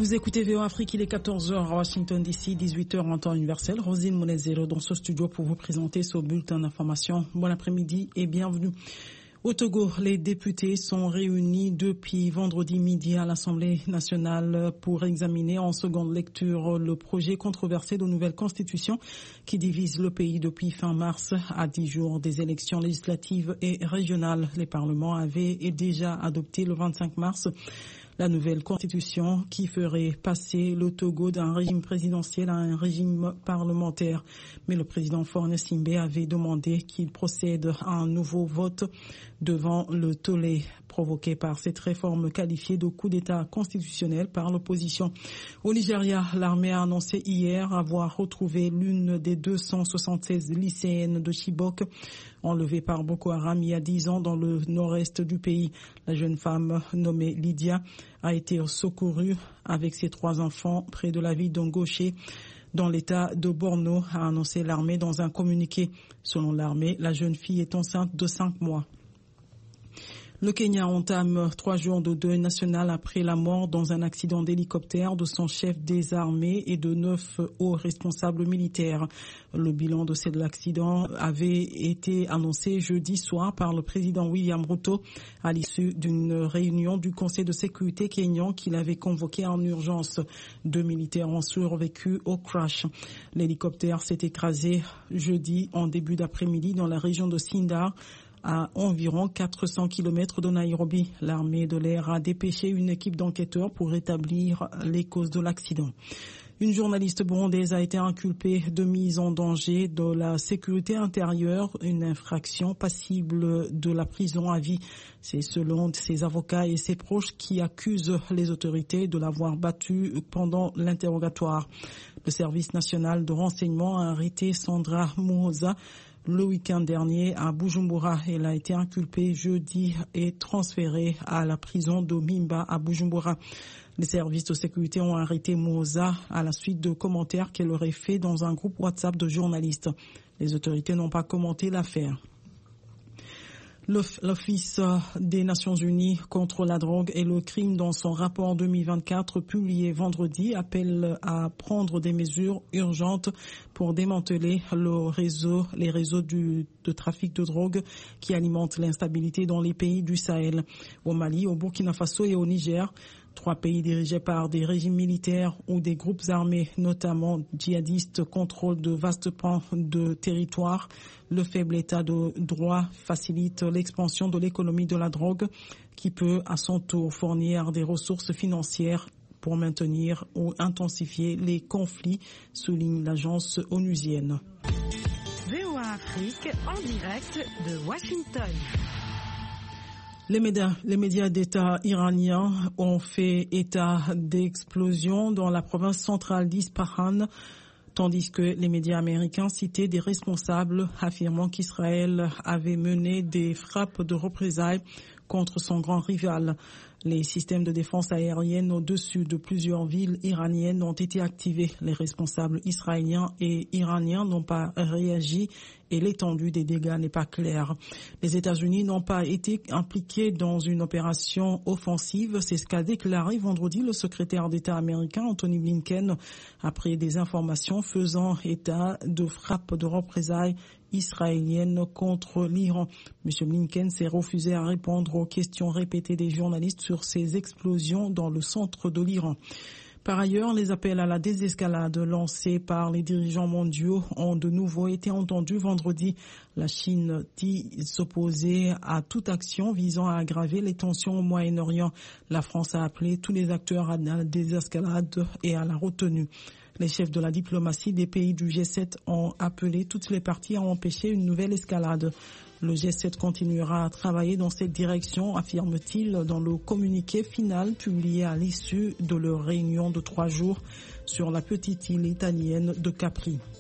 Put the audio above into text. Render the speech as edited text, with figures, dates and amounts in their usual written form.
Vous écoutez VOA Afrique, il est 14h à Washington DC, 18h en temps universel. Rosine Monezero dans ce studio pour vous présenter ce bulletin d'information. Bon après-midi et bienvenue. Au Togo, les députés sont réunis depuis vendredi midi à l'Assemblée nationale pour examiner en seconde lecture le projet controversé de nouvelle constitution qui divise le pays depuis fin mars à 10 jours des élections législatives et régionales. Les parlements avaient déjà adopté le 25 mars la nouvelle constitution qui ferait passer le Togo d'un régime présidentiel à un régime parlementaire. Mais le président Faure Gnassingbe avait demandé qu'il procède à un nouveau vote devant le tollé provoqué par cette réforme qualifiée de coup d'État constitutionnel par l'opposition. Au Nigeria, l'armée a annoncé hier avoir retrouvé l'une des 276 lycéennes de Chibok enlevée par Boko Haram il y a 10 ans dans le nord-est du pays. La jeune femme nommée Lydia a été secourue avec ses 3 enfants près de la ville d'Ongoché dans l'état de Borno, a annoncé l'armée dans un communiqué. Selon l'armée, la jeune fille est enceinte de 5 mois. Le Kenya entame 3 jours de deuil national après la mort dans un accident d'hélicoptère de son chef des armées et de 9 hauts responsables militaires. Le bilan de cet accident avait été annoncé jeudi soir par le président William Ruto à l'issue d'une réunion du Conseil de sécurité kényan qu'il avait convoqué en urgence. 2 militaires ont survécu au crash. L'hélicoptère s'est écrasé jeudi en début d'après-midi dans la région de Sindar, à environ 400 km de Nairobi. L'armée de l'air a dépêché une équipe d'enquêteurs pour établir les causes de l'accident. Une journaliste burundaise a été inculpée de mise en danger de la sécurité intérieure, une infraction passible de la prison à vie. C'est selon ses avocats et ses proches qui accusent les autorités de l'avoir battue pendant l'interrogatoire. Le service national de renseignement a arrêté Sandra Muhoza le week-end dernier à Bujumbura. Elle a été inculpée jeudi et transférée à la prison de Mimba à Bujumbura. Les services de sécurité ont arrêté Muhoza à la suite de commentaires qu'elle aurait fait dans un groupe WhatsApp de journalistes. Les autorités n'ont pas commenté l'affaire. L'Office des Nations Unies contre la drogue et le crime dans son rapport 2024 publié vendredi appelle à prendre des mesures urgentes pour démanteler les réseaux de trafic de drogue qui alimentent l'instabilité dans les pays du Sahel. Au Mali, au Burkina Faso et au Niger, 3 pays dirigés par des régimes militaires ou des groupes armés, notamment djihadistes, contrôlent de vastes pans de territoire. Le faible état de droit facilite l'expansion de l'économie de la drogue qui peut à son tour fournir des ressources financières pour maintenir ou intensifier les conflits, souligne l'agence onusienne. VOA Afrique en direct de Washington. Les médias d'État iraniens ont fait état d'explosions dans la province centrale d'Ispahan, tandis que les médias américains citaient des responsables affirmant qu'Israël avait mené des frappes de représailles contre son grand rival. Les systèmes de défense aérienne au-dessus de plusieurs villes iraniennes ont été activés. Les responsables israéliens et iraniens n'ont pas réagi et l'étendue des dégâts n'est pas claire. Les États-Unis n'ont pas été impliqués dans une opération offensive. C'est ce qu'a déclaré vendredi le secrétaire d'État américain Anthony Blinken après des informations faisant état de frappes de représailles israélienne contre l'Iran. M. Blinken s'est refusé à répondre aux questions répétées des journalistes sur ces explosions dans le centre de l'Iran. Par ailleurs, les appels à la désescalade lancés par les dirigeants mondiaux ont de nouveau été entendus vendredi. La Chine dit s'opposer à toute action visant à aggraver les tensions au Moyen-Orient. La France a appelé tous les acteurs à la désescalade et à la retenue. Les chefs de la diplomatie des pays du G7 ont appelé toutes les parties à empêcher une nouvelle escalade. Le G7 continuera à travailler dans cette direction, affirme-t-il dans le communiqué final publié à l'issue de leur réunion de 3 jours sur la petite île italienne de Capri.